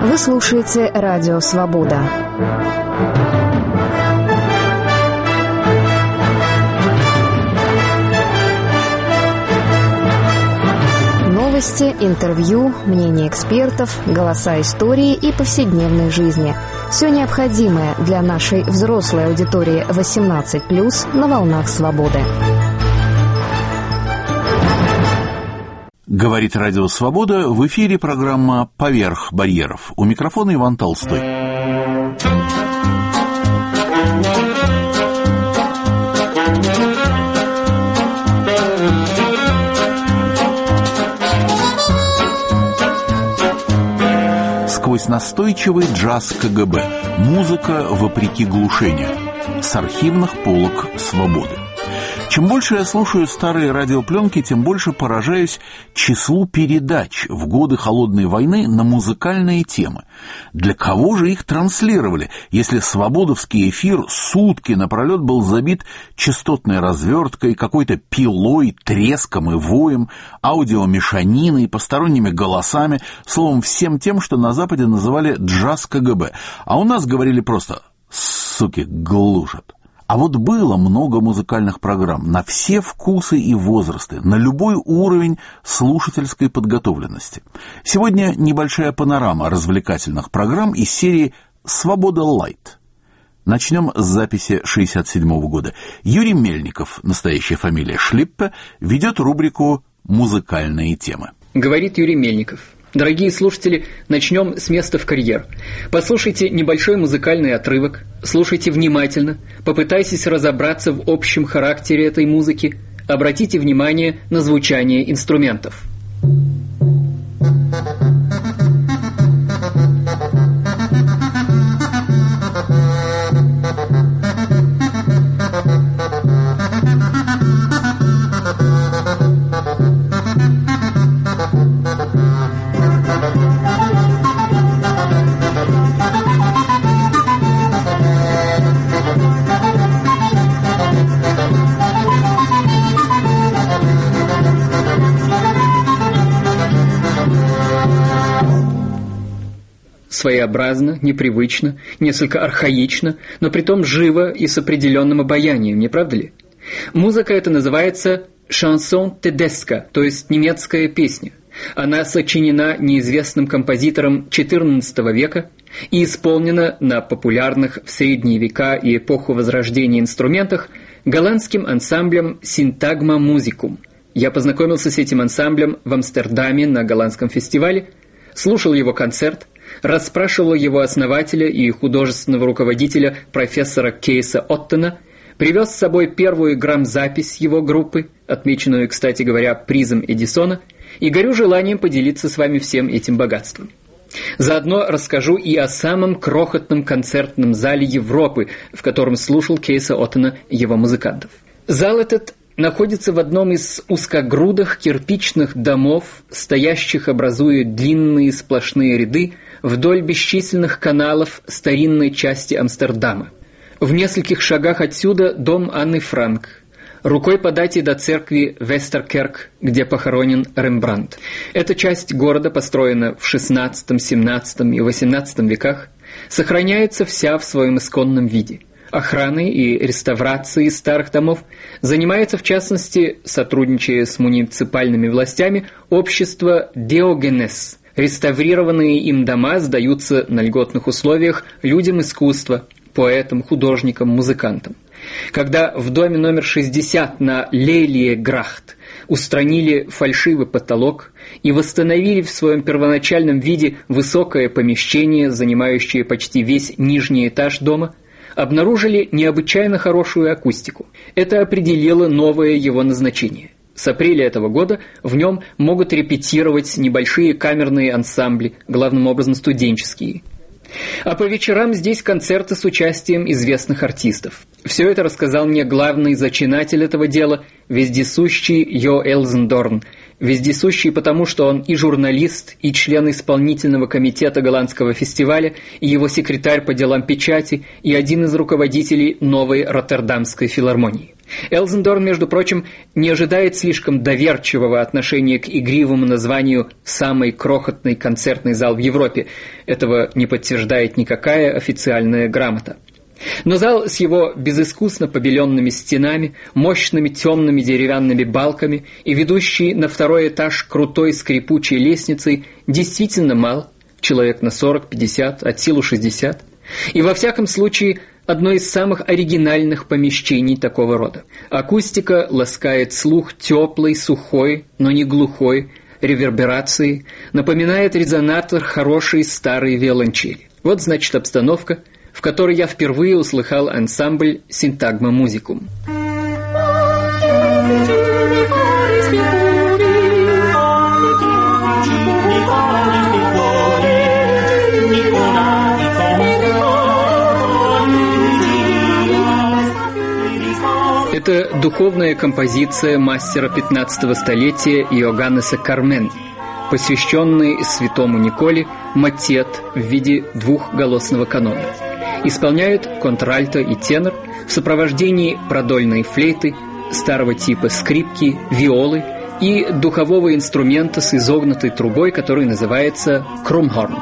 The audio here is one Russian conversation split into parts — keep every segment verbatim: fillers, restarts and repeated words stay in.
Вы слушаете Радио Свобода. Новости, интервью, мнения экспертов, голоса истории и повседневной жизни. Все необходимое для нашей взрослой аудитории восемнадцать плюс на волнах свободы. Говорит Радио Свобода, в эфире программа «Поверх барьеров». У микрофона Иван Толстой. Сквозь настойчивый джаз ка гэ бэ. Музыка вопреки глушению. С архивных полок свободы. Чем больше я слушаю старые радиопленки, тем больше поражаюсь числу передач в годы Холодной войны на музыкальные темы. Для кого же их транслировали, если свободовский эфир сутки напролет был забит частотной разверткой, какой-то пилой, треском и воем, аудиомешаниной, посторонними голосами, словом, всем тем, что на Западе называли джаз ка гэ бэ, а у нас говорили просто «суки глушат». А вот было много музыкальных программ на все вкусы и возрасты, на любой уровень слушательской подготовленности. Сегодня небольшая панорама развлекательных программ из серии «Свобода Лайт». Начнем с записи шестьдесят седьмого года. Юрий Мельников, настоящая фамилия Шлиппе, ведет рубрику «Музыкальные темы». Говорит Юрий Мельников. Дорогие слушатели, начнем с места в карьер. Послушайте небольшой музыкальный отрывок, слушайте внимательно, попытайтесь разобраться в общем характере этой музыки, обратите внимание на звучание инструментов. Своеобразно, непривычно, несколько архаично, но притом живо и с определенным обаянием, не правда ли? Музыка эта называется «шансон тедеско», то есть немецкая песня. Она сочинена неизвестным композитором четырнадцатого века и исполнена на популярных в средние века и эпоху Возрождения инструментах голландским ансамблем «Синтагма Музикум». Я познакомился с этим ансамблем в Амстердаме на голландском фестивале, слушал его концерт, расспрашивал его основателя и художественного руководителя профессора Кейса Оттена, привез с собой первую грамзапись его группы, отмеченную, кстати говоря, призом Эдисона, и горю желанием поделиться с вами всем этим богатством. Заодно расскажу и о самом крохотном концертном зале Европы, в котором слушал Кейса Оттена его музыкантов. Зал этот находится в одном из узкогрудых кирпичных домов, стоящих, образуя длинные сплошные ряды, вдоль бесчисленных каналов старинной части Амстердама. В нескольких шагах отсюда дом Анны Франк. Рукой подать и до церкви Вестеркерк, где похоронен Рембрандт. Эта часть города построена в шестнадцатом, семнадцатом и восемнадцатом веках, сохраняется вся в своем исконном виде. Охраной и реставрацией старых домов занимается, в частности, сотрудничая с муниципальными властями, общество «Диогенес». Реставрированные им дома сдаются на льготных условиях людям искусства, поэтам, художникам, музыкантам. Когда в доме номер шестьдесят на Лелие-Грахт устранили фальшивый потолок и восстановили в своем первоначальном виде высокое помещение, занимающее почти весь нижний этаж дома, обнаружили необычайно хорошую акустику. Это определило новое его назначение. С апреля этого года в нем могут репетировать небольшие камерные ансамбли, главным образом студенческие. А по вечерам здесь концерты с участием известных артистов. Все это рассказал мне главный зачинатель этого дела, вездесущий Йо Элзендорн. Вездесущий потому, что он и журналист, и член исполнительного комитета голландского фестиваля, и его секретарь по делам печати, и один из руководителей новой Роттердамской филармонии. Элзендорн, между прочим, не ожидает слишком доверчивого отношения к игривому названию «самый крохотный концертный зал в Европе». Этого не подтверждает никакая официальная грамота. Но зал с его безыскусно побеленными стенами, мощными темными деревянными балками и ведущий на второй этаж крутой скрипучей лестницей действительно мал, человек на сорок-пятьдесят, от силы шестьдесят, и во всяком случае одно из самых оригинальных помещений такого рода. Акустика ласкает слух теплой, сухой, но не глухой реверберацией, напоминает резонатор хорошей старой виолончели. Вот, значит, обстановка, в которой я впервые услыхал ансамбль «Синтагма Музикум». Это духовная композиция мастера пятнадцатого столетия Иоганнеса Кармен, посвященный святому Николе мотет в виде двухголосного канона. Исполняют контральто и тенор в сопровождении продольной флейты, старого типа скрипки, виолы и духового инструмента с изогнутой трубой, который называется крумхорн.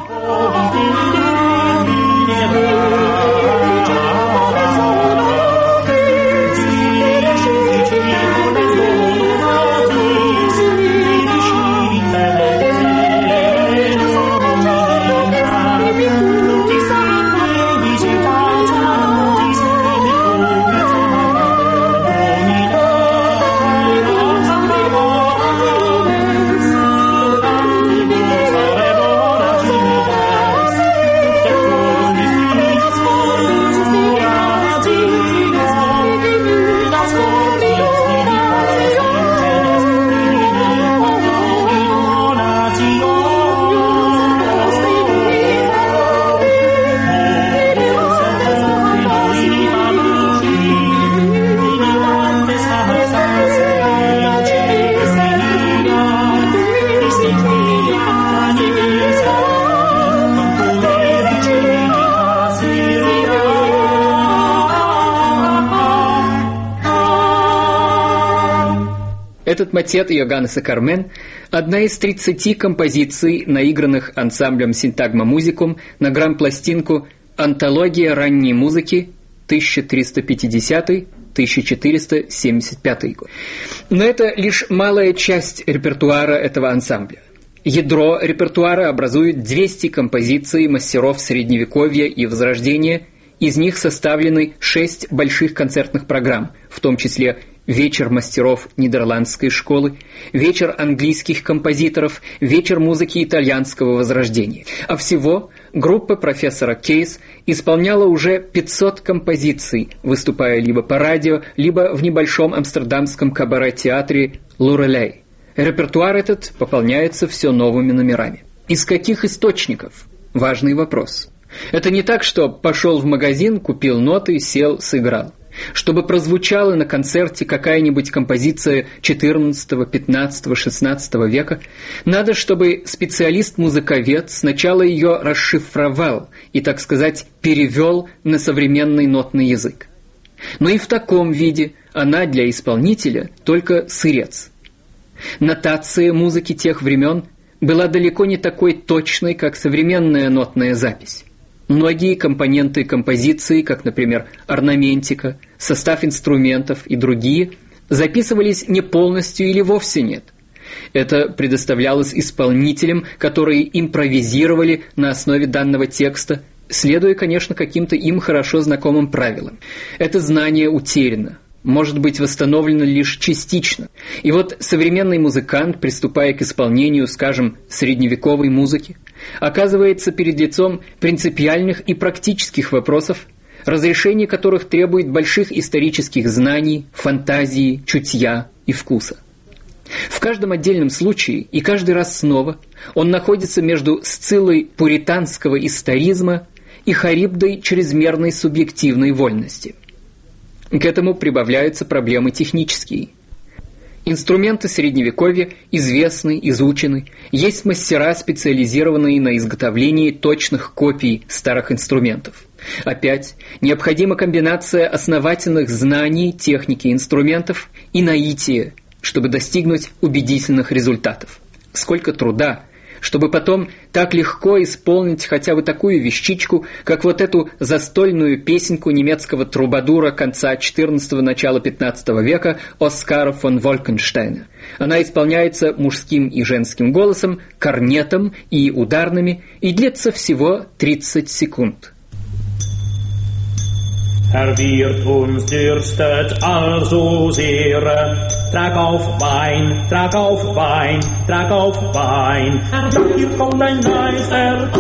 Этот мотет Иоганнеса Кармен – одна из тридцати композиций, наигранных ансамблем «Синтагма Музикум» на грамм-пластинку «Антология ранней музыки» тысяча триста пятидесятый — тысяча четыреста семьдесят пятый год. Но это лишь малая часть репертуара этого ансамбля. Ядро репертуара образует двести композиций мастеров Средневековья и Возрождения, из них составлены шесть больших концертных программ, в том числе «Вечер мастеров Нидерландской школы», «Вечер английских композиторов», «Вечер музыки итальянского возрождения». А всего группа профессора Кейс исполняла уже пятьсот композиций, выступая либо по радио, либо в небольшом амстердамском кабаре-театре «Лурелей». Репертуар этот пополняется все новыми номерами. Из каких источников? Важный вопрос. Это не так, что пошел в магазин, купил ноты, сел, сыграл. Чтобы прозвучала на концерте какая-нибудь композиция четырнадцатого, пятнадцатого, шестнадцатого века, надо, чтобы специалист-музыковед сначала ее расшифровал и, так сказать, перевел на современный нотный язык. Но и в таком виде она для исполнителя только сырец. Нотация музыки тех времен была далеко не такой точной, как современная нотная запись. Многие компоненты композиции, как, например, орнаментика, состав инструментов и другие, записывались не полностью или вовсе нет. Это предоставлялось исполнителям, которые импровизировали на основе данного текста, следуя, конечно, каким-то им хорошо знакомым правилам. Это знание утеряно, может быть восстановлено лишь частично. И вот современный музыкант, приступая к исполнению, скажем, средневековой музыки, оказывается перед лицом принципиальных и практических вопросов, разрешение которых требует больших исторических знаний, фантазии, чутья и вкуса. В каждом отдельном случае и каждый раз снова он находится между Сциллой пуританского историзма и Харибдой чрезмерной субъективной вольности. К этому прибавляются проблемы технические. Инструменты Средневековья известны, изучены. Есть мастера, специализированные на изготовлении точных копий старых инструментов. Опять, необходима комбинация основательных знаний, техники инструментов и наития, чтобы достигнуть убедительных результатов. Сколько труда, чтобы потом так легко исполнить хотя бы такую вещичку, как вот эту застольную песенку немецкого трубадура конца четырнадцатого – начала пятнадцатого века Оскара фон Волкенштейна. Она исполняется мужским и женским голосом, корнетом и ударными, и длится всего тридцать секунд. Er wird uns dürstet also sehr, trag auf Wein, trag auf Wein, trag auf Wein. Er wird von dein Geist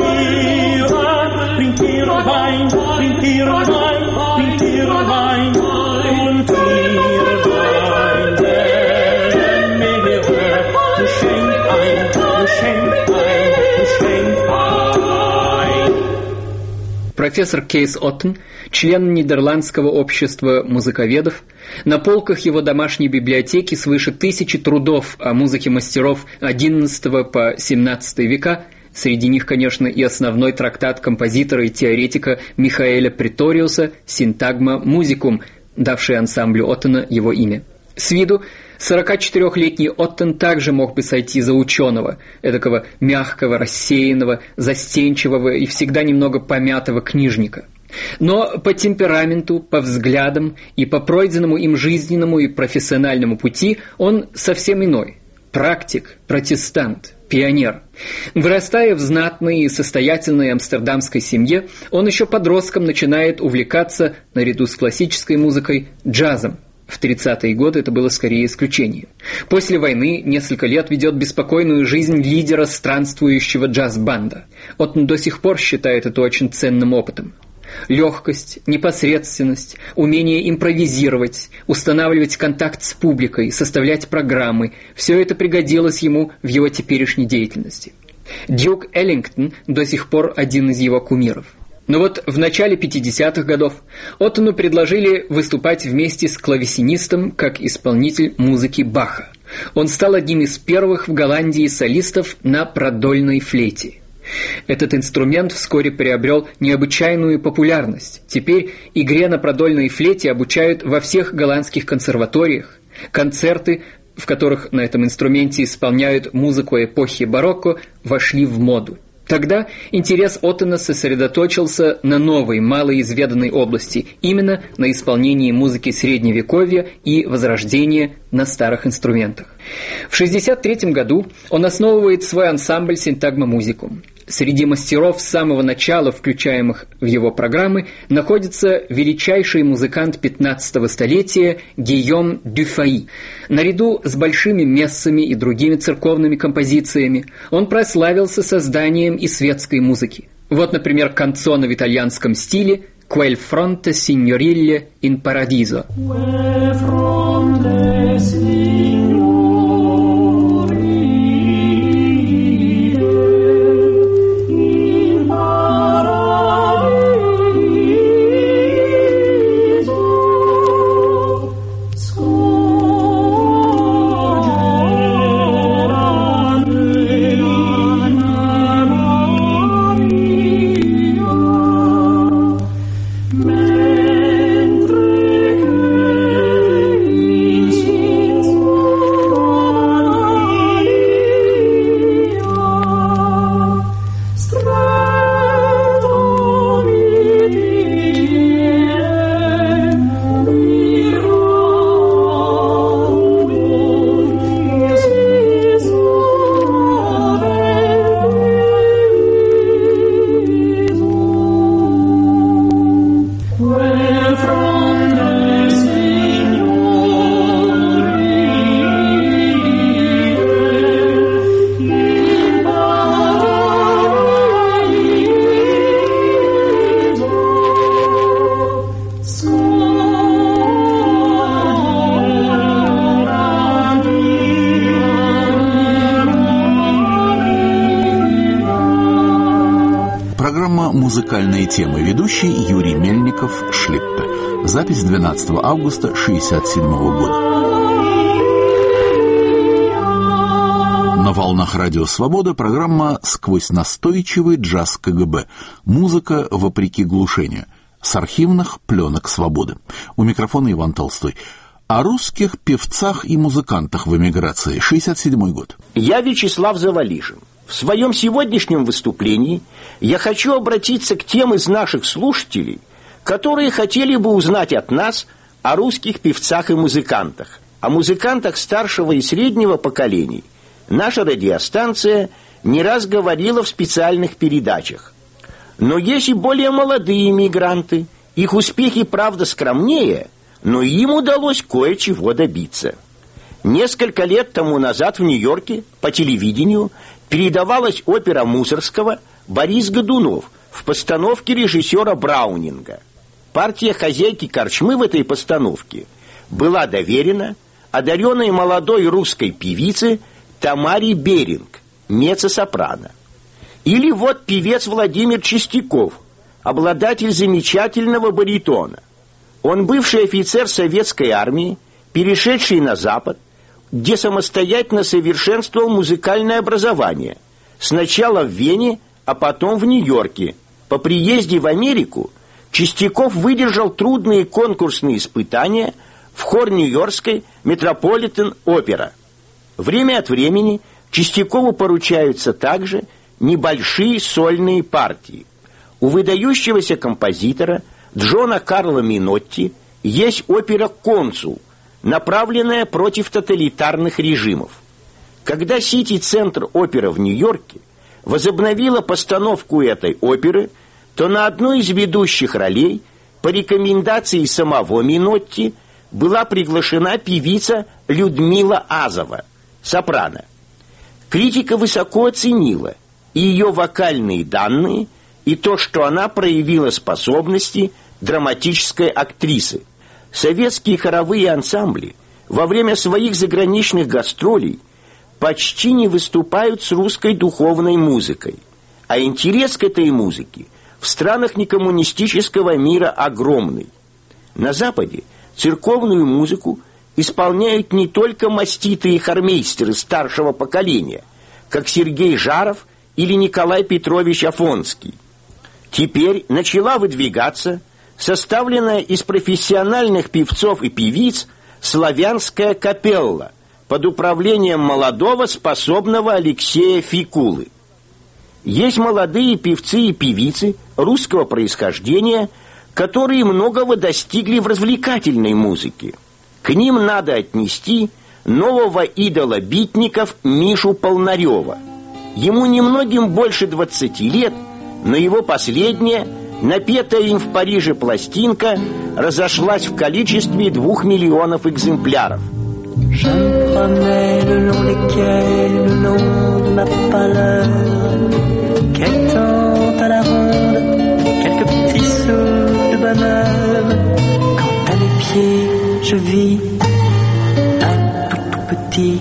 erklären, bringt dir Wein, bringt dir Wein, bringt dir Wein, und dir Wein, denn mir du schenk ein, du schenk ein, du schenk ein. Профессор Кейс Оттен, член Нидерландского общества музыковедов, на полках его домашней библиотеки свыше тысячи трудов о музыке мастеров одиннадцатого по семнадцатый века, среди них, конечно, и основной трактат композитора и теоретика Михаэля Преториуса «Синтагма музикум», давший ансамблю Оттена его имя. С виду сорокачетырёхлетний Оттен также мог бы сойти за ученого, эдакого мягкого, рассеянного, застенчивого и всегда немного помятого книжника. Но по темпераменту, по взглядам и по пройденному им жизненному и профессиональному пути он совсем иной. Практик, протестант, пионер. Вырастая в знатной и состоятельной амстердамской семье, он еще подростком начинает увлекаться, наряду с классической музыкой, джазом. В тридцатые годы это было скорее исключение. После войны несколько лет ведет беспокойную жизнь лидера странствующего джаз-банда. Он до сих пор считает это очень ценным опытом. Легкость, непосредственность, умение импровизировать, устанавливать контакт с публикой, составлять программы – все это пригодилось ему в его теперешней деятельности. Дюк Эллингтон до сих пор один из его кумиров. Но вот в начале пятидесятых годов Оттену предложили выступать вместе с клавесинистом как исполнитель музыки Баха. Он стал одним из первых в Голландии солистов на продольной флейте. Этот инструмент вскоре приобрел необычайную популярность. Теперь игре на продольной флейте обучают во всех голландских консерваториях. Концерты, в которых на этом инструменте исполняют музыку эпохи барокко, вошли в моду. Тогда интерес Оттена сосредоточился на новой, малоизведанной области, именно на исполнении музыки Средневековья и Возрождения на старых инструментах. В шестьдесят третьем году он основывает свой ансамбль «Синтагма музикум». Среди мастеров с самого начала, включаемых в его программы, находится величайший музыкант пятнадцатого столетия Гийом Дюфаи. Наряду с большими мессами и другими церковными композициями он прославился созданием и светской музыки. Вот, например, канцоно в итальянском стиле «Quel fronte signorile in paradiso». Музыкальные темы. Ведущий Юрий Мельников, Шлиппе. Запись двенадцатого августа шестьдесят седьмого года. волнах Радио Свобода программа «Сквозь настойчивый джаз КГБ. Музыка вопреки глушению». С архивных пленок свободы. У микрофона Иван Толстой. О русских певцах и музыкантах в эмиграции. шестьдесят седьмой год. Я Вячеслав Завалишин. В своем сегодняшнем выступлении я хочу обратиться к тем из наших слушателей, которые хотели бы узнать от нас о русских певцах и музыкантах, о музыкантах старшего и среднего поколений. Наша радиостанция не раз говорила в специальных передачах. Но есть и более молодые мигранты. Их успехи, правда, скромнее, но им удалось кое-чего добиться. Несколько лет тому назад в Нью-Йорке по телевидению передавалась опера Мусоргского «Борис Годунов» в постановке режиссера Браунинга. Партия хозяйки корчмы в этой постановке была доверена одаренной молодой русской певице Тамаре Беринг, меццо-сопрано. Или вот певец Владимир Чистяков, обладатель замечательного баритона. Он бывший офицер советской армии, перешедший на Запад, где самостоятельно совершенствовал музыкальное образование. Сначала в Вене, а потом в Нью-Йорке. По приезде в Америку Чистяков выдержал трудные конкурсные испытания в хор Нью-Йоркской Метрополитен-опера. Время от времени Чистякову поручаются также небольшие сольные партии. У выдающегося композитора Джона Карла Минотти есть опера «Консул», направленная против тоталитарных режимов. Когда Сити-центр опера в Нью-Йорке возобновила постановку этой оперы, то на одной из ведущих ролей по рекомендации самого Минотти была приглашена певица Людмила Азова, сопрано. Критика высоко оценила и ее вокальные данные, и то, что она проявила способности драматической актрисы. Советские хоровые ансамбли во время своих заграничных гастролей почти не выступают с русской духовной музыкой, а интерес к этой музыке в странах некоммунистического мира огромный. На Западе церковную музыку исполняют не только маститые хормейстеры старшего поколения, как Сергей Жаров или Николай Петрович Афонский. Теперь начала выдвигаться составленная из профессиональных певцов и певиц славянская капелла под управлением молодого способного Алексея Фикулы. Есть молодые певцы и певицы русского происхождения, которые многого достигли в развлекательной музыке. К ним надо отнести нового идола битников Мишу Полнарева. Ему немногим больше двадцати лет, но его последняя, напетая им в Париже пластинка, разошлась в количестве двух миллионов экземпляров. Je me promets le long des quais, le long de ma pâleur, quêtant à la ronde quelques petits sauts de bonheur. Quand à mes pieds je vis un tout tout petit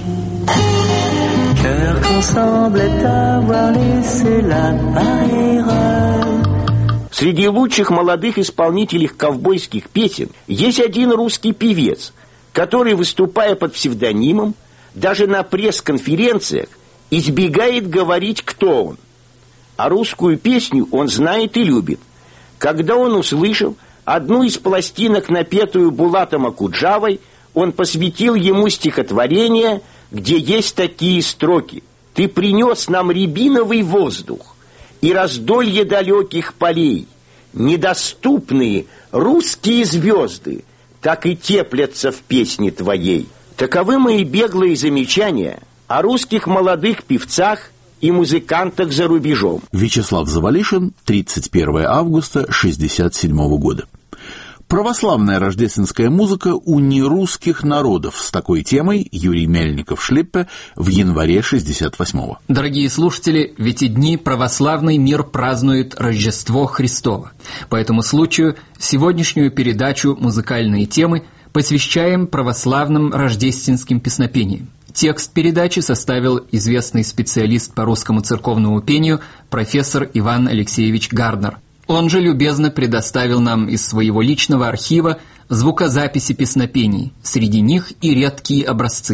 cœur qu'on semblait avoir laissé là par erreur. Среди лучших молодых исполнителей ковбойских песен есть один русский певец, который, выступая под псевдонимом, даже на пресс-конференциях избегает говорить, кто он. А русскую песню он знает и любит. Когда он услышал одну из пластинок, напетую Булатом Акуджавой, он посвятил ему стихотворение, где есть такие строки: «Ты принес нам рябиновый воздух и раздолье далеких полей, недоступные русские звезды, так и теплятся в песне твоей». Таковы мои беглые замечания о русских молодых певцах и музыкантах за рубежом. Вячеслав Завалишин, тридцать первого августа шестьдесят седьмого года. Православная рождественская музыка у нерусских народов. С такой темой Юрий Мельников-Шлиппе в январе шестьдесят восьмого. Дорогие слушатели, в эти дни православный мир празднует Рождество Христово. По этому случаю сегодняшнюю передачу «Музыкальные темы» посвящаем православным рождественским песнопениям. Текст передачи составил известный специалист по русскому церковному пению профессор Иван Алексеевич Гарднер. Он же любезно предоставил нам из своего личного архива звукозаписи песнопений, среди них и редкие образцы.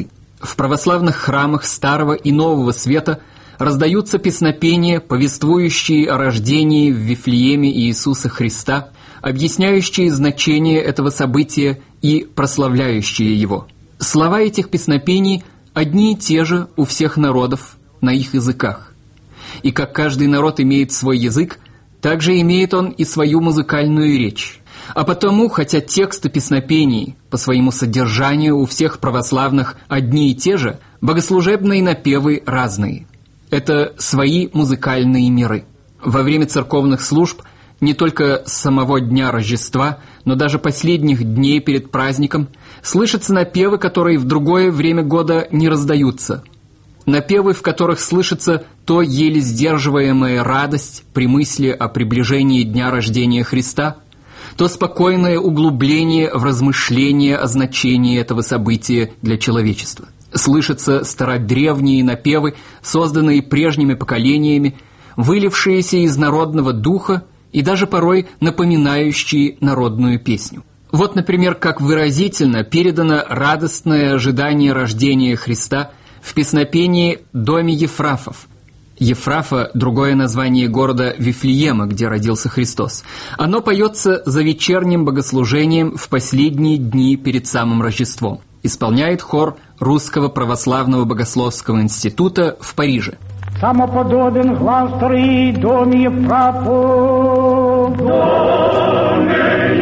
В православных храмах Старого и Нового Света раздаются песнопения, повествующие о рождении в Вифлееме Иисуса Христа, объясняющие значение этого события и прославляющие его. Слова этих песнопений одни и те же у всех народов на их языках. И как каждый народ имеет свой язык, так же имеет он и свою музыкальную речь. А потому, хотя тексты песнопений по своему содержанию у всех православных одни и те же, богослужебные напевы разные. Это свои музыкальные миры. Во время церковных служб не только с самого дня Рождества, но даже последних дней перед праздником слышатся напевы, которые в другое время года не раздаются. Напевы, в которых слышится то еле сдерживаемая радость при мысли о приближении дня рождения Христа, то спокойное углубление в размышление о значении этого события для человечества. Слышатся стародревние напевы, созданные прежними поколениями, вылившиеся из народного духа и даже порой напоминающие народную песню. Вот, например, как выразительно передано радостное ожидание рождения Христа в песнопении «Доме Ефрафов». Ефрафа – другое название города Вифлеема, где родился Христос. Оно поется за вечерним богослужением в последние дни перед самым Рождеством. Исполняет хор Русского православного богословского института в Париже. Самоподобен глаз старый доме Ефрафов. Доме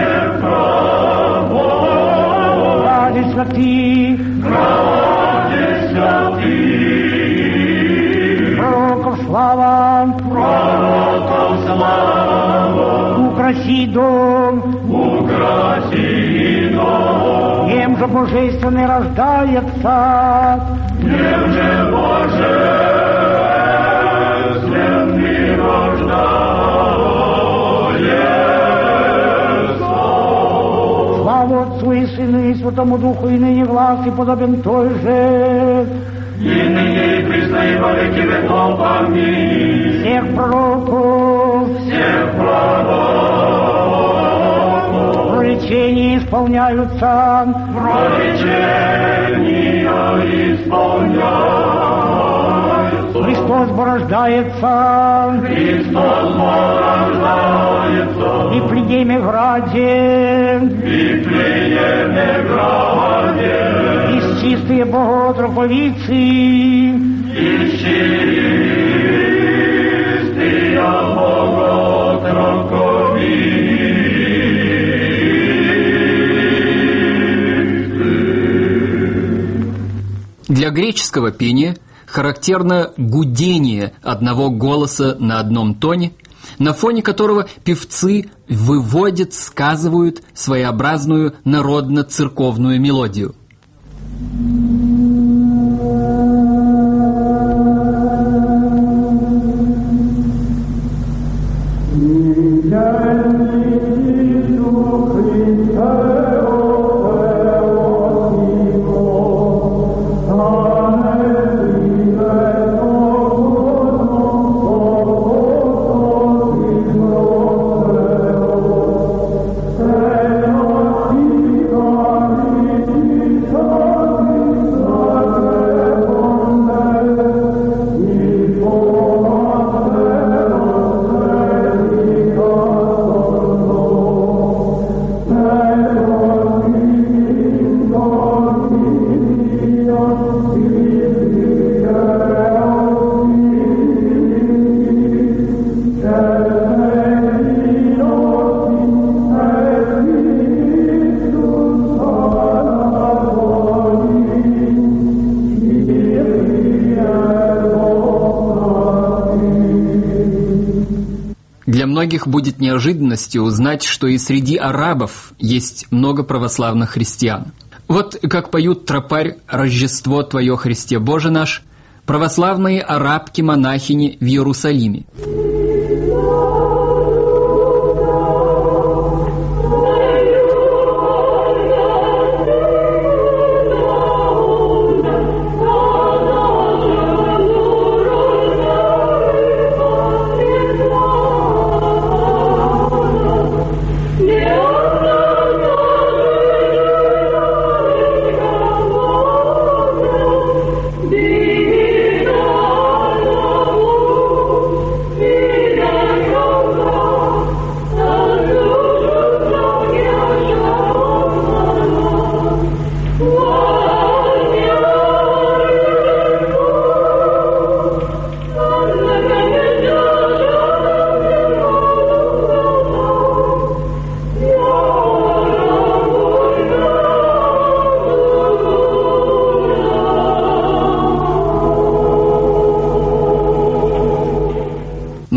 Ефрафов. Ради святых. Ради святых. Пророков слава. Пророков слава. Украси дом. Украси дом. Нем же божественный рождается. Нем же божественный рождается. Слава Отцу и Сыну и Святому Духу, и ныне глас и подобен той же. И ныне и присно и во веки веков. Аминь. Всех пророков. Всех пророков. Пророчения исполняются. Пророчения исполняются. Христос порождается. Христос порождается. В Вифлееме граде. В Вифлееме граде. Из чистые боготроповицы. Из чистые боготроповицы. Для греческого пения характерно гудение одного голоса на одном тоне, на фоне которого певцы выводят, сказывают своеобразную народно-церковную мелодию. Для многих будет неожиданностью узнать, что и среди арабов есть много православных христиан. Вот как поют тропарь «Рождество Твое, Христе Боже наш» православные арабки-монахини в Иерусалиме.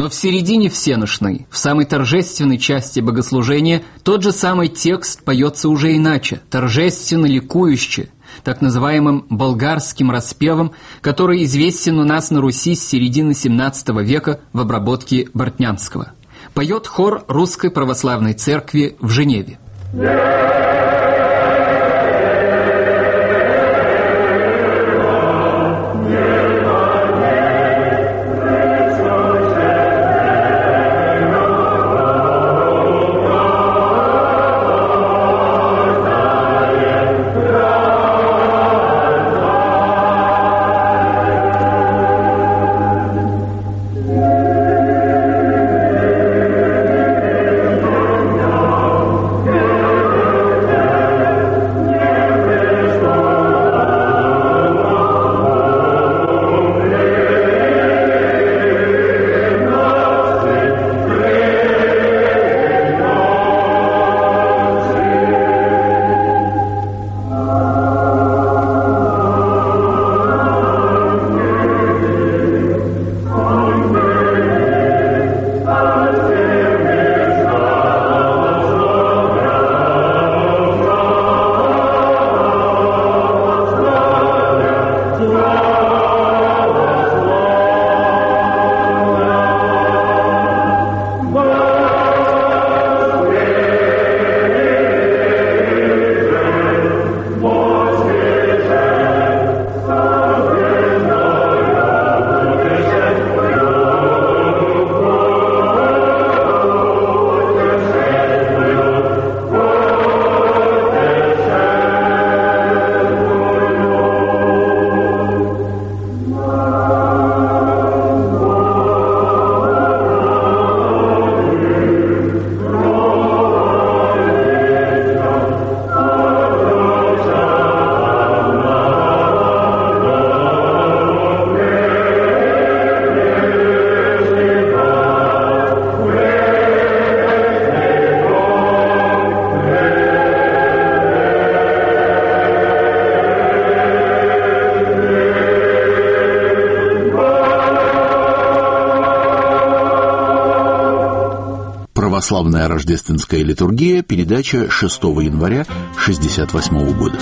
Но в середине всеношной, в самой торжественной части богослужения, тот же самый текст поется уже иначе, торжественно ликующе, так называемым болгарским распевом, который известен у нас на Руси с середины семнадцатого века в обработке Бортнянского. Поет хор Русской Православной Церкви в Женеве. Православная рождественская литургия, передача шестого января шестьдесят восьмого года.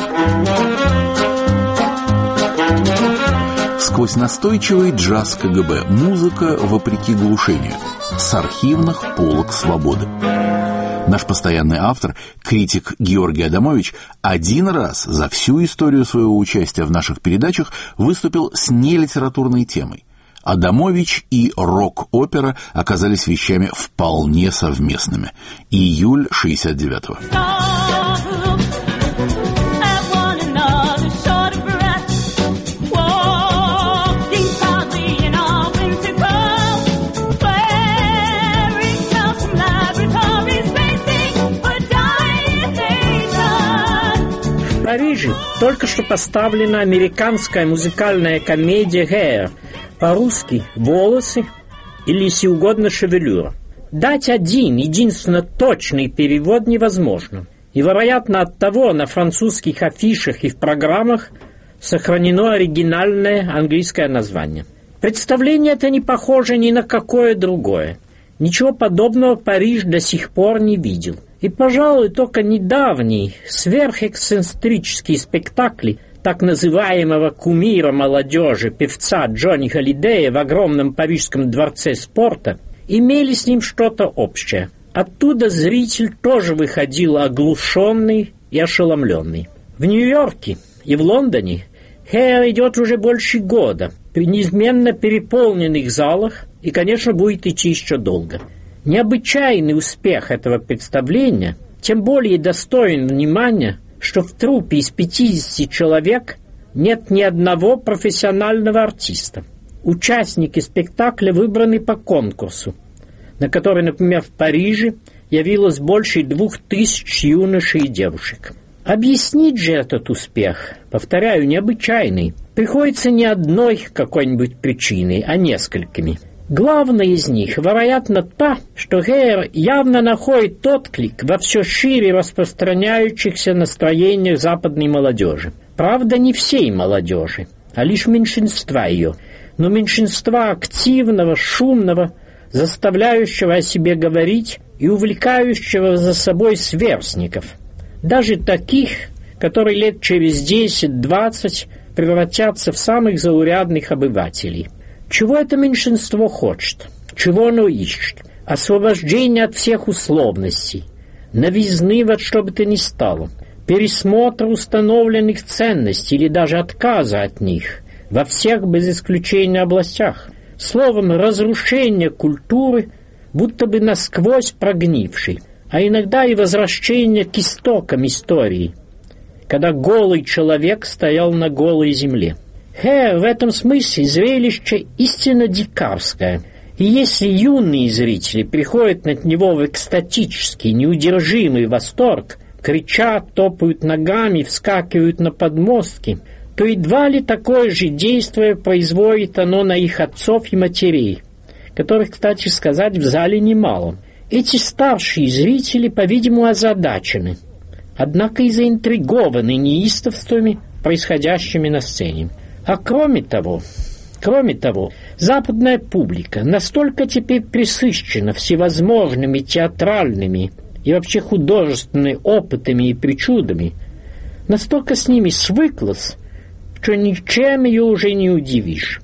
Сквозь настойчивый джаз КГБ. Музыка вопреки глушению. С архивных полок свободы. Наш постоянный автор, критик Георгий Адамович, один раз за всю историю своего участия в наших передачах выступил с нелитературной темой. Адамович и рок-опера оказались вещами вполне совместными. Июль шестьдесят девятого. В Париже только что поставлена американская музыкальная комедия «Hair», по-русски «волосы» или, если угодно, «шевелюра». Дать один, единственно точный перевод невозможно. И, вероятно, оттого на французских афишах и в программах сохранено оригинальное английское название. Представление это не похоже ни на какое другое. Ничего подобного Париж до сих пор не видел. И, пожалуй, только недавние сверхэксцентрические спектакли так называемого кумира молодежи, певца Джонни Холидея в огромном парижском дворце спорта имели с ним что-то общее. Оттуда зритель тоже выходил оглушенный и ошеломленный. В Нью-Йорке и в Лондоне «Hair» идет уже больше года, при неизменно переполненных залах и, конечно, будет идти еще долго. Необычайный успех этого представления тем более достоин внимания, что в труппе из пятидесяти человек нет ни одного профессионального артиста. Участники спектакля выбраны по конкурсу, на который, например, в Париже явилось больше двух тысяч юношей и девушек. Объяснить же этот успех, повторяю, необычайный, приходится не одной какой-нибудь причиной, а несколькими. Главная из них, вероятно, та, что «Hair» явно находит отклик во все шире распространяющихся настроениях западной молодежи. Правда, не всей молодежи, а лишь меньшинства ее, но меньшинства активного, шумного, заставляющего о себе говорить и увлекающего за собой сверстников, даже таких, которые лет через десять-двадцать превратятся в самых заурядных обывателей. Чего это меньшинство хочет? Чего оно ищет? Освобождение от всех условностей, новизны во что бы то ни стало, пересмотр установленных ценностей или даже отказа от них во всех без исключения областях. Словом, разрушение культуры, будто бы насквозь прогнившей, а иногда и возвращение к истокам истории, когда голый человек стоял на голой земле. Хэ, в этом смысле зрелище истинно дикарское, и если юные зрители приходят от него в экстатический, неудержимый восторг, кричат, топают ногами, вскакивают на подмостки, то едва ли такое же действие производит оно на их отцов и матерей, которых, кстати сказать, в зале немало. Эти старшие зрители, по-видимому, озадачены, однако и заинтригованы неистовствами, происходящими на сцене. А кроме того, кроме того, западная публика настолько теперь пресыщена всевозможными театральными и вообще художественными опытами и причудами, настолько с ними свыклась, что ничем ее уже не удивишь.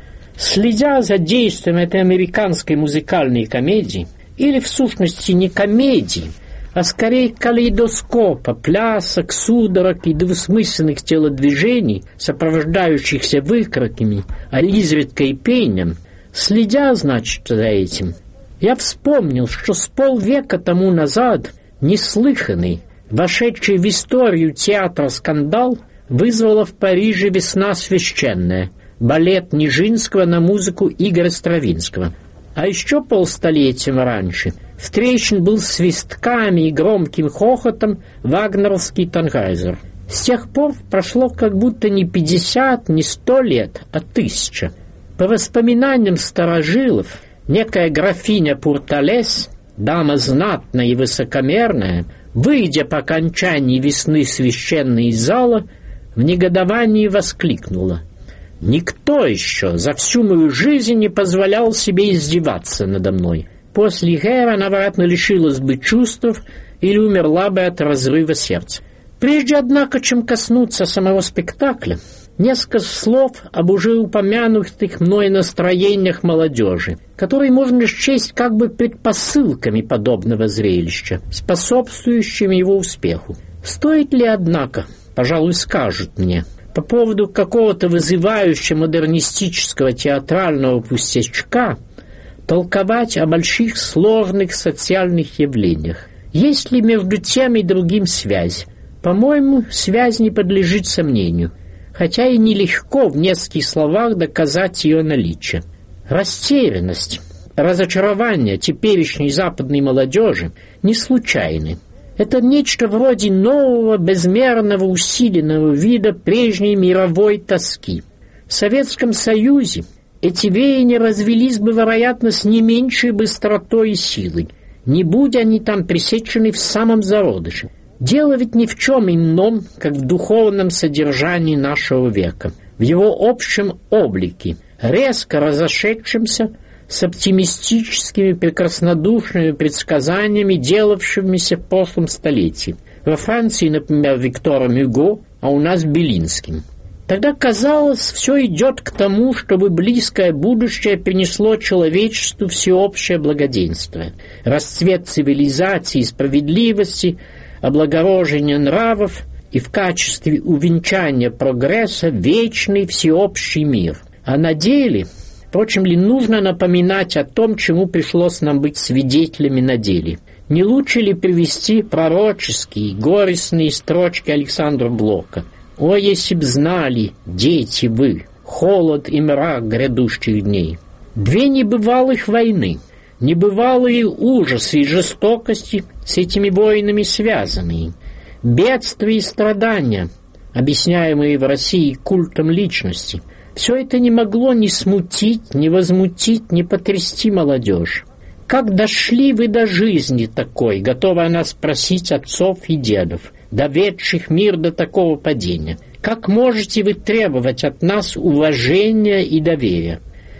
Следя за действием этой американской музыкальной комедии, или в сущности не комедии, а скорее калейдоскопа, плясок, судорог и двусмысленных телодвижений, сопровождающихся выкриками, а изредка и пением, следя, значит, за этим, я вспомнил, что с полвека тому назад неслыханный, вошедший в историю театра скандал вызвала в Париже «Весна священная», балет Нижинского на музыку Игоря Стравинского. А еще полстолетия раньше встречен был свистками и громким хохотом вагнеровский «Танхайзер». С тех пор прошло как будто не пятьдесят, не сто лет, а тысяча. По воспоминаниям старожилов, некая графиня Пурталес, дама знатная и высокомерная, выйдя по окончании «Весны священной» из зала, в негодовании воскликнула: «Никто еще за всю мою жизнь не позволял себе издеваться надо мной. После Гэра она, вероятно, лишилась бы чувств или умерла бы от разрыва сердца». Прежде, однако, чем коснуться самого спектакля, несколько слов об уже упомянутых мной настроениях молодежи, которые можно счесть как бы предпосылками подобного зрелища, способствующими его успеху. Стоит ли, однако, пожалуй, скажут мне, по поводу какого-то вызывающего модернистического театрального пустячка толковать о больших сложных социальных явлениях? Есть ли между тем и другим связь? По-моему, связь не подлежит сомнению, хотя и нелегко в нескольких словах доказать ее наличие. Растерянность, разочарование теперешней западной молодежи не случайны. Это нечто вроде нового, безмерного, усиленного вида прежней мировой тоски. В Советском Союзе эти веяния развелись бы, вероятно, с не меньшей быстротой и силой, не будь они там пресечены в самом зародыше. Дело ведь ни в чем ином, как в духовном содержании нашего века, в его общем облике, резко разошедшемся с оптимистическими прекраснодушными предсказаниями, делавшимися в прошлом столетии. Во Франции, например, Виктором Юго, а у нас Белинским. Тогда, казалось, все идет к тому, чтобы близкое будущее принесло человечеству всеобщее благоденствие, расцвет цивилизации и справедливости, облагорожение нравов и в качестве увенчания прогресса вечный всеобщий мир. А на деле, впрочем, ли нужно напоминать о том, чему пришлось нам быть свидетелями на деле? Не лучше ли привести пророческие, горестные строчки Александра Блока? «О, если б знали, дети вы, холод и мрак грядущих дней!» Две небывалых войны, небывалые ужасы и жестокости с этими войнами связанные, бедствия и страдания, объясняемые в России культом личности, все это не могло ни смутить, ни возмутить, ни потрясти молодежь. Как дошли вы до жизни такой, готова она спросить отцов и дедов, доведших мир до такого падения? Как можете вы требовать от нас уважения и доверия?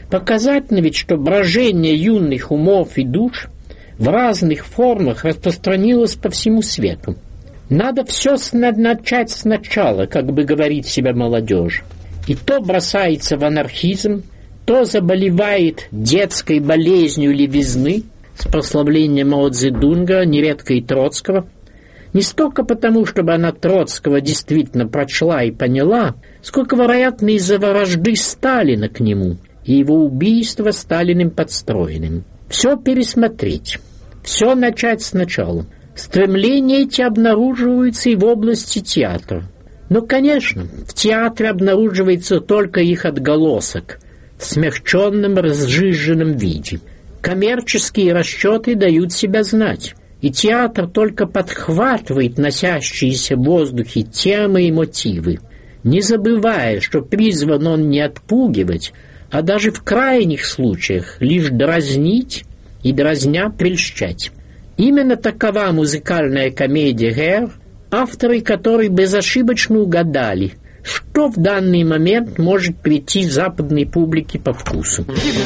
Показательно ведь, что брожение юных умов и душ в разных формах распространилось по всему свету. Надо все начать сначала, как бы говорит себе молодежь. И то бросается в анархизм, то заболевает детской болезнью левизны с прославлением Мао Цзэдунга, нередко и Троцкого. Не столько потому, чтобы она Троцкого действительно прочла и поняла, сколько, вероятно, из-за вражды Сталина к нему и его убийства Сталиным подстроенным. Все пересмотреть, все начать сначала. Стремления эти обнаруживаются и в области театра. Но, конечно, в театре обнаруживается только их отголосок в смягченном, разжиженном виде. Коммерческие расчеты дают себя знать, и театр только подхватывает носящиеся в воздухе темы и мотивы, не забывая, что призван он не отпугивать, а даже в крайних случаях лишь дразнить и дразня прельщать. Именно такова музыкальная комедия «Гэр», авторы которой безошибочно угадали, что в данный момент может прийти западной публике по вкусу.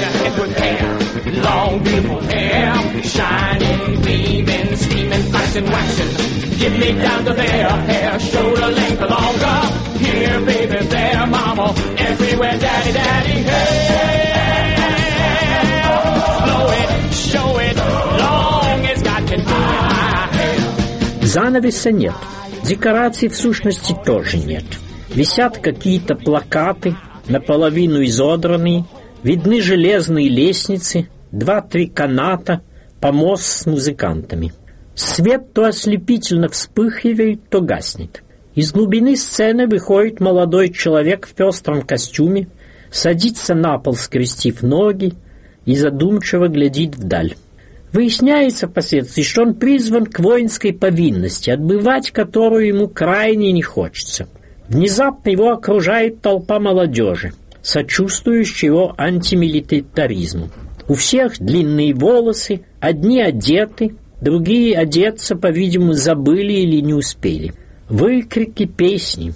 Занавеса нет, декораций в сущности тоже нет. Висят какие-то плакаты, наполовину изодранные, видны железные лестницы, два-три каната, помост с музыкантами. Свет то ослепительно вспыхивает, то гаснет. Из глубины сцены выходит молодой человек в пестром костюме, садится на пол, скрестив ноги, и задумчиво глядит вдаль. Выясняется впоследствии, что он призван к воинской повинности, отбывать которую ему крайне не хочется. Внезапно его окружает толпа молодежи, сочувствующая его антимилитаризму. У всех длинные волосы, одни одеты, другие одеться, по-видимому, забыли или не успели. Выкрики, песни.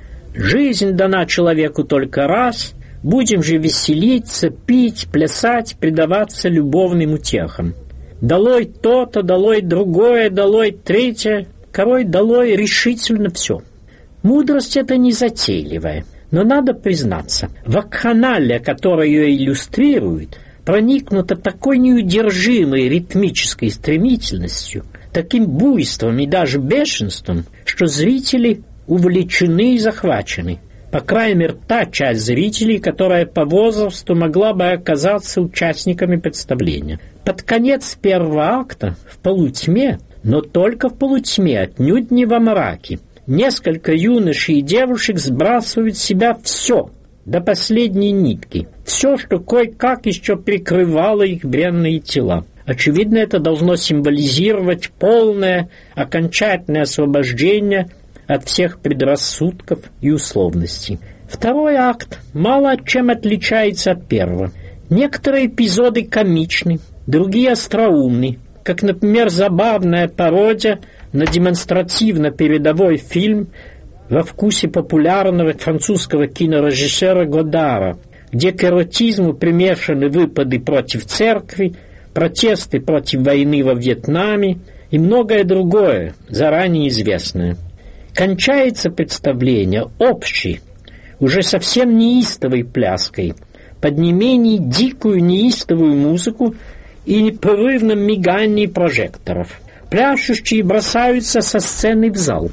Жизнь дана человеку только раз, будем же веселиться, пить, плясать, предаваться любовным утехам. Долой то-то, долой другое, долой третье, корой долой решительно все. Мудрость эта незатейливая, но надо признаться, вакханалия, которая ее иллюстрирует, проникнута такой неудержимой ритмической стремительностью, таким буйством и даже бешенством, что зрители увлечены и захвачены. По крайней мере, та часть зрителей, которая по возрасту могла бы оказаться участниками представления. Под конец первого акта, в полутьме, но только в полутьме, отнюдь не во мраке, несколько юношей и девушек сбрасывают с себя все, до последней нитки, все, что кое-как еще прикрывало их бренные тела. Очевидно, это должно символизировать полное, окончательное освобождение от всех предрассудков и условностей. Второй акт мало чем отличается от первого. Некоторые эпизоды комичны, другие остроумны, как, например, забавная пародия на демонстративно-передовой фильм во вкусе популярного французского кинорежиссера Годара, где к эротизму примешаны выпады против церкви, протесты против войны во Вьетнаме и многое другое, заранее известное. Кончается представление общей, уже совсем неистовой пляской, под не менее дикую неистовую музыку и непрерывном мигании прожекторов. Пляшущие бросаются со сцены в зал,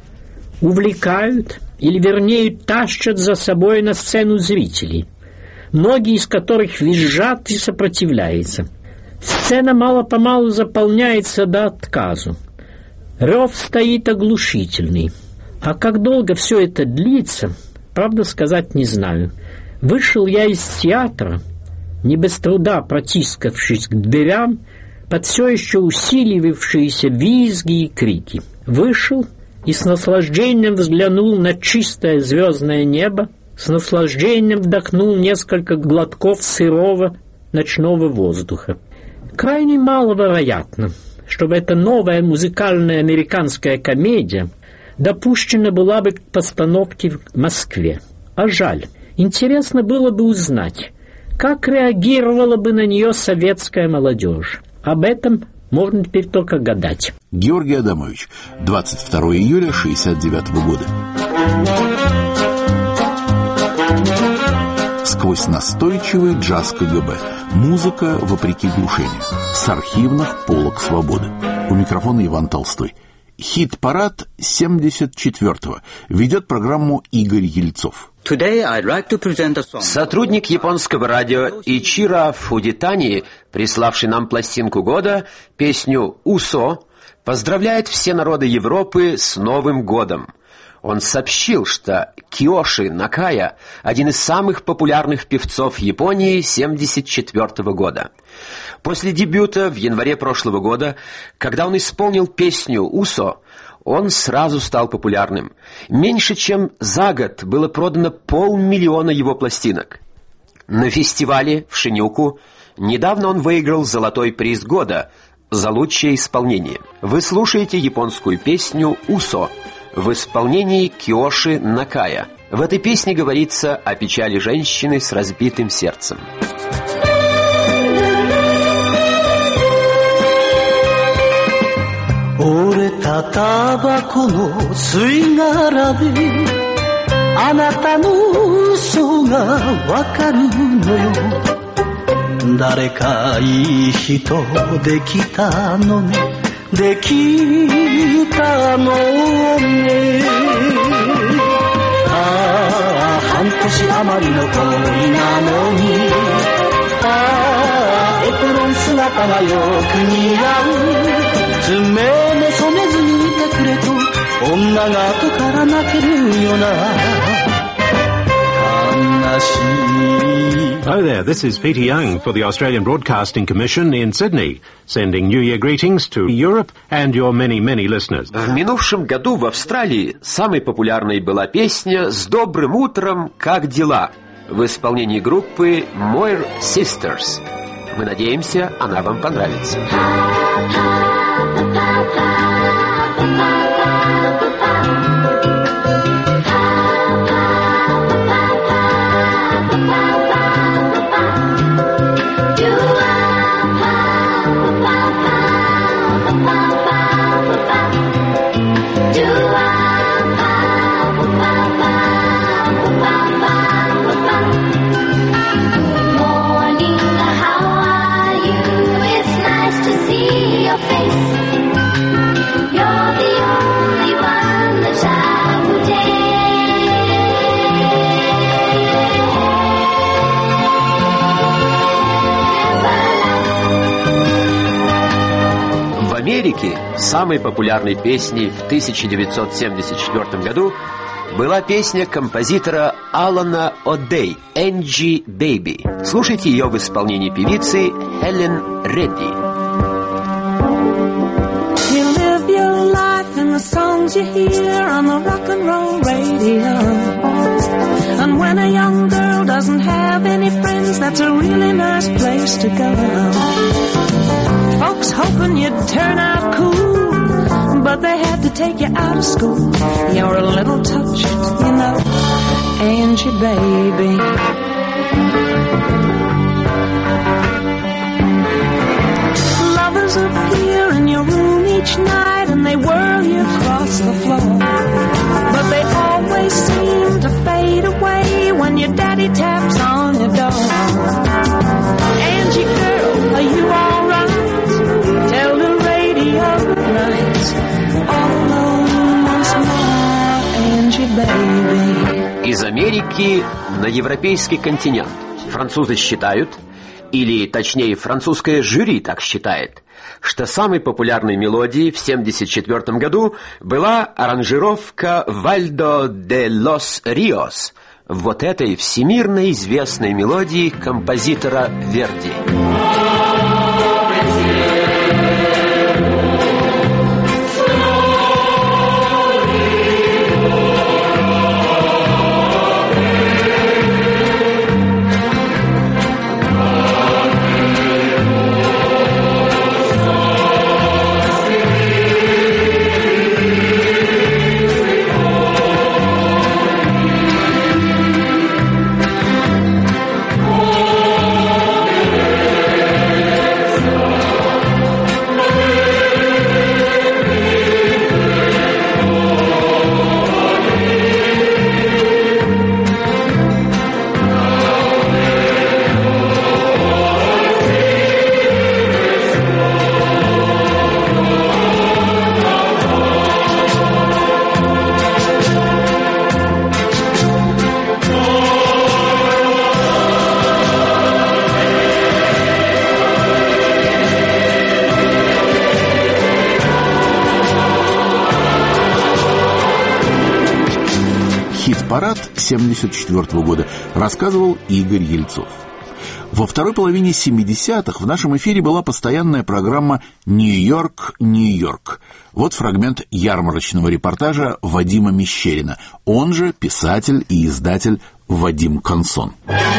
увлекают или, вернее, тащат за собой на сцену зрителей, многие из которых визжат и сопротивляются. Сцена мало-помалу заполняется до отказу. Рев стоит оглушительный. А как долго все это длится, правда сказать не знаю. Вышел я из театра, не без труда протискавшись к дверям, под все еще усиливавшиеся визги и крики. Вышел и с наслаждением взглянул на чистое звездное небо, с наслаждением вдохнул несколько глотков сырого ночного воздуха. Крайне маловероятно, чтобы эта новая музыкальная американская комедия допущена была бы к постановке в Москве. А жаль. Интересно было бы узнать, как реагировала бы на нее советская молодежь? Об этом можно теперь только гадать. Георгий Адамович, двадцать второго июля шестьдесят девятого года. Сквозь настойчивый джаз КГБ. Музыка вопреки глушению. С архивных полок свободы. У микрофона Иван Толстой. Хит-парад семьдесят четвёртого. Ведет программу Игорь Ельцов. Сотрудник японского радио Ичиро Фудитани, приславший нам пластинку года, песню «Усо», поздравляет все народы Европы с Новым годом. Он сообщил, что Киоши Накая – один из самых популярных певцов Японии семьдесят четвёртого года. После дебюта в январе прошлого года, когда он исполнил песню «Усо», он сразу стал популярным. Меньше чем за год было продано полмиллиона его пластинок. На фестивале в Шинюку недавно он выиграл золотой приз года за лучшее исполнение. Вы слушаете японскую песню «Усо» в исполнении Киоши Накая. В этой песне говорится о печали женщины с разбитым сердцем. Оре та табако но суигараであなたの嘘がわかるのよ誰かいい人できたのねできたのねああ半年余りの恋なのにああエプロン姿がよく似合う爪も染めずにいてくれと女が後から泣けるよな悲しい Hello there, this is Peter Young for the Australian Broadcasting Commission in Sydney, sending New Year greetings to Europe and your many, many listeners. В минувшем году в Австралии самой популярной была песня «С добрым утром, как дела?» в исполнении группы Moir Sisters. Мы надеемся, она вам понравится. В Америке самой популярной песней в тысяча девятьсот семьдесят четвёртом году была песня композитора Алана О'Дей «Энджи Бэйби». Слушайте ее в исполнении певицы Хелен Редди. Songs you hear on the rock and roll radio. And when a young girl doesn't have any friends, that's a really nice place to go. Folks hoping you'd turn out cool, but they had to take you out of school. You're a little touched, you know, ain't you, baby? Lovers appear in your room each night and they whirl you across the floor. But they always seem to fade away when your daddy taps on your door. Angie girl, are you alright? Tell the radio right. All alone once more, Angie baby. Из Америки на европейский континент. Французы считают, или точнее французское жюри так считает, что самой популярной мелодией в семьдесят четвёртом году была аранжировка «Вальдо де лос Риос» вот этой всемирно известной мелодии композитора Верди. Oh «Хит-парад» семьдесят четвёртого года рассказывал Игорь Ельцов. Во второй половине семидесятых в нашем эфире была постоянная программа «Нью-Йорк, Нью-Йорк». Вот фрагмент ярмарочного репортажа Вадима Мещерина, он же писатель и издатель Вадим Консон.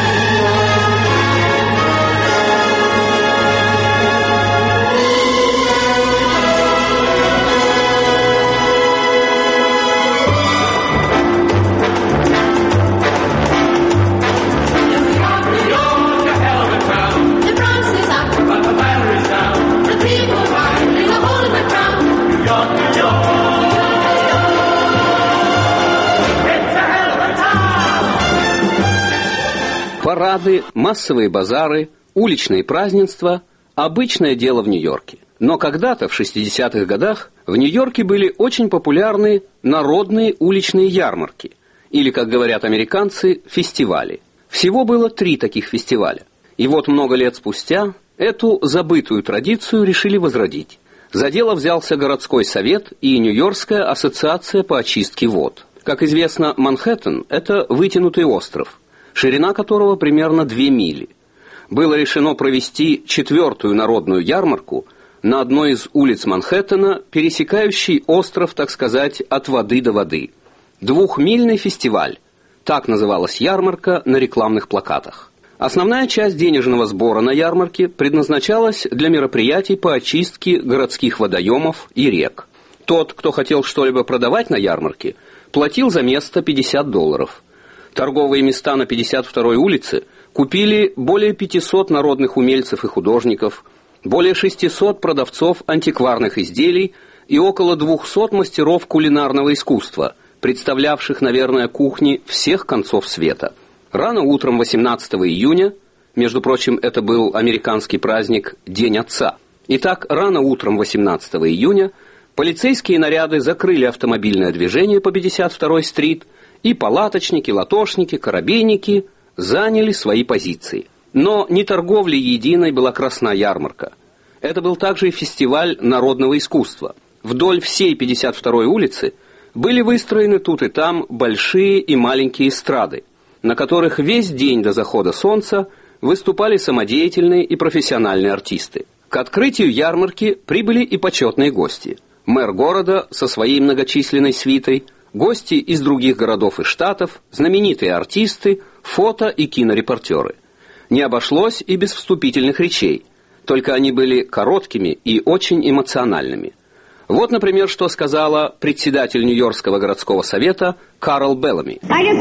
Парады, массовые базары, уличные празднества – обычное дело в Нью-Йорке. Но когда-то, в шестидесятых годах, в Нью-Йорке были очень популярны народные уличные ярмарки, или, как говорят американцы, фестивали. Всего было три таких фестиваля. И вот много лет спустя эту забытую традицию решили возродить. За дело взялся городской совет и Нью-Йоркская ассоциация по очистке вод. Как известно, Манхэттен – это вытянутый остров, ширина которого примерно две мили. Было решено провести четвертую народную ярмарку на одной из улиц Манхэттена, пересекающей остров, так сказать, от воды до воды. Двухмильный фестиваль. Так называлась ярмарка на рекламных плакатах. Основная часть денежного сбора на ярмарке предназначалась для мероприятий по очистке городских водоемов и рек. Тот, кто хотел что-либо продавать на ярмарке, платил за место пятьдесят долларов. Торговые места на пятьдесят второй улице купили более пятисот народных умельцев и художников, более шестисот продавцов антикварных изделий и около двухсот мастеров кулинарного искусства, представлявших, наверное, кухни всех концов света. Рано утром восемнадцатого июня, между прочим, это был американский праздник День Отца. Итак, рано утром восемнадцатого июня полицейские наряды закрыли автомобильное движение по пятьдесят второй стрит, и палаточники, латошники, корабейники заняли свои позиции. Но не торговлей единой была Красная ярмарка. Это был также и фестиваль народного искусства. Вдоль всей пятьдесят второй улицы были выстроены тут и там большие и маленькие эстрады, на которых весь день до захода солнца выступали самодеятельные и профессиональные артисты. К открытию ярмарки прибыли и почетные гости. Мэр города со своей многочисленной свитой, гости из других городов и штатов, знаменитые артисты, фото- и кинорепортеры. Не обошлось и без вступительных речей, только они были короткими и очень эмоциональными. Вот, например, что сказала председатель Нью-Йоркского городского совета Карл Беллами.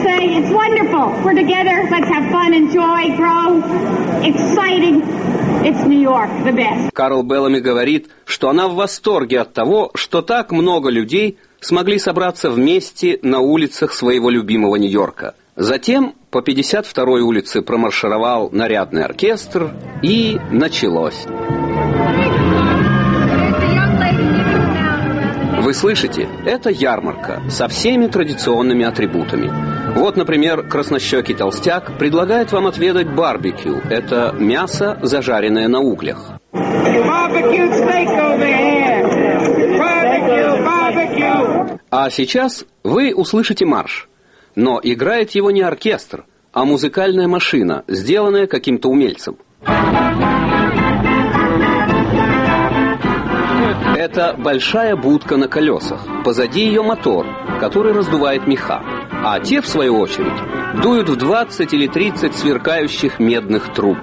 Карл Беллами говорит, что она в восторге от того, что так много людей смогли собраться вместе на улицах своего любимого Нью-Йорка. Затем по пятьдесят второй улице промаршировал нарядный оркестр, и началось. Вы слышите? Это ярмарка со всеми традиционными атрибутами. Вот, например, краснощекий толстяк предлагает вам отведать барбекю. Это мясо, зажаренное на углях. А сейчас вы услышите марш. Но играет его не оркестр, а музыкальная машина, сделанная каким-то умельцем. Это большая будка на колесах. Позади ее мотор, который раздувает меха. А те, в свою очередь, дуют в двадцать или тридцать сверкающих медных труб.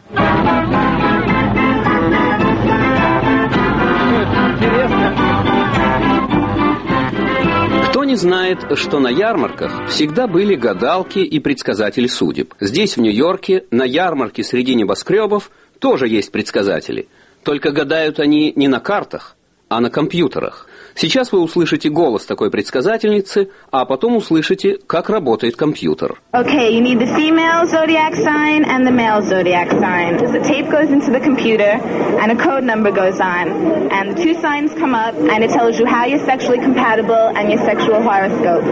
Кто не знает, что на ярмарках всегда были гадалки и предсказатели судеб. Здесь, в Нью-Йорке, на ярмарке среди небоскребов тоже есть предсказатели. Только гадают они не на картах, а на компьютерах. Сейчас вы услышите голос такой предсказательницы, а потом услышите, как работает компьютер. Okay, you need the female zodiac sign and the male zodiac sign. The tape goes into the computer and a code number goes on. And the two signs come up and it tells you how you're sexually compatible and your sexual horoscope.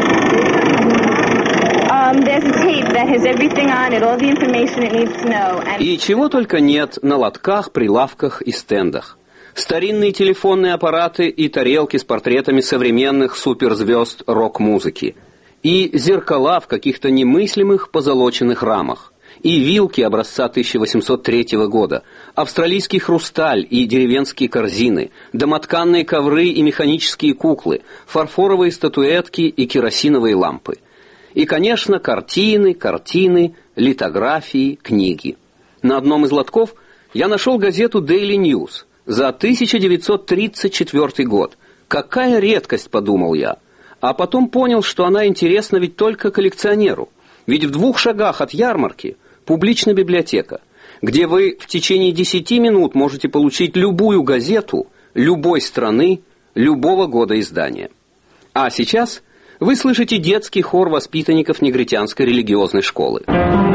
Um, there's a tape that has everything on it, all the information it needs to know. And... И чего только нет на лотках, прилавках и стендах. Старинные телефонные аппараты и тарелки с портретами современных суперзвезд рок-музыки. и зеркала в каких-то немыслимых позолоченных рамах, и вилки образца тысяча восемьсот третьего года, австралийский хрусталь и деревенские корзины, домотканные ковры и механические куклы, фарфоровые статуэтки и керосиновые лампы. И, конечно, картины, картины, литографии, книги. На одном из лотков я нашел газету Daily News за тысяча девятьсот тридцать четвёртый год. Какая редкость, подумал я. А потом понял, что она интересна ведь только коллекционеру. Ведь в двух шагах от ярмарки публичная библиотека, где вы в течение десяти минут можете получить любую газету любой страны, любого года издания. А сейчас вы слышите детский хор воспитанников негритянской религиозной школы.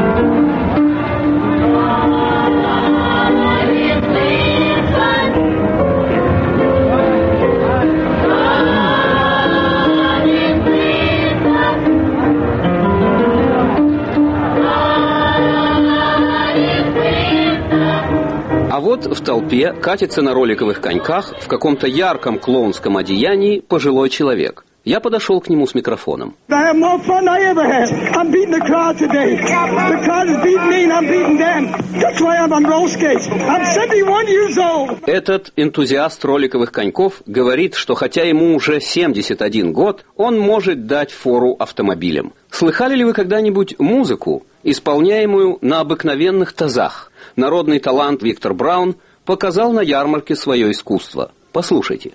А вот в толпе катится на роликовых коньках в каком-то ярком клоунском одеянии пожилой человек. Я подошел к нему с микрофоном. Этот энтузиаст роликовых коньков говорит, что хотя ему уже семьдесят один год, он может дать фору автомобилям. Слыхали ли вы когда-нибудь музыку, исполняемую на обыкновенных тазах? Народный талант Виктор Браун показал на ярмарке свое искусство. Послушайте.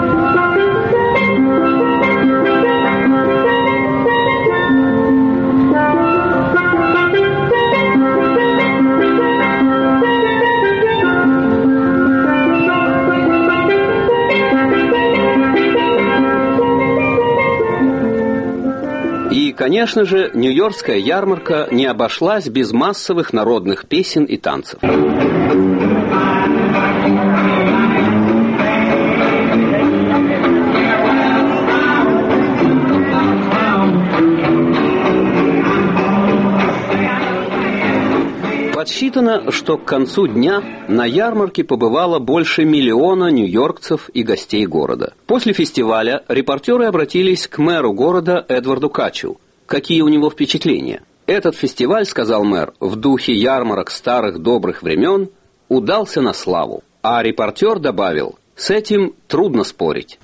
И, конечно же, Нью-Йоркская ярмарка не обошлась без массовых народных песен и танцев. Подсчитано, что к концу дня на ярмарке побывало больше миллиона нью-йоркцев и гостей города. После фестиваля репортеры обратились к мэру города Эдварду Качу. Какие у него впечатления? Этот фестиваль, сказал мэр, в духе ярмарок старых добрых времен, удался на славу. А репортер добавил, с этим трудно спорить.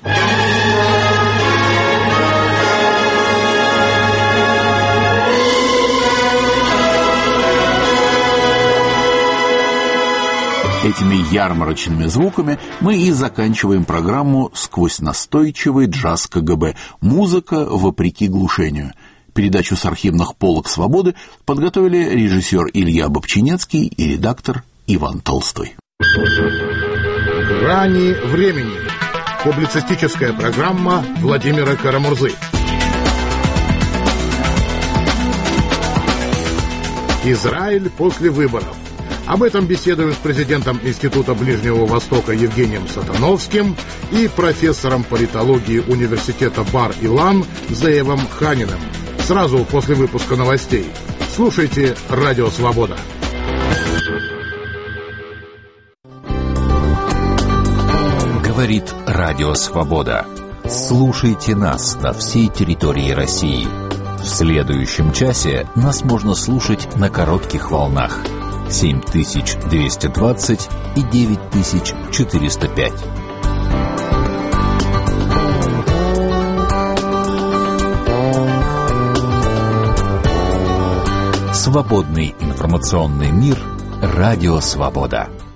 Этими ярмарочными звуками мы и заканчиваем программу «Сквозь настойчивый джаз КГБ. Музыка вопреки глушению». Передачу с архивных полок «Свободы» подготовили режиссер Илья Бобчинецкий и редактор Иван Толстой. «Грани времени». Публицистическая программа Владимира Карамурзы. Израиль после выборов. Об этом беседую с президентом Института Ближнего Востока Евгением Сатановским и профессором политологии университета Бар-Илан Зеевом Ханиным. Сразу после выпуска новостей. Слушайте «Радио Свобода». Говорит Радио Свобода. Слушайте нас на всей территории России. В следующем часе нас можно слушать на коротких волнах. семь тысяч двести двадцать и девять тысяч четыреста пять. Свободный информационный мир. Радио Свобода.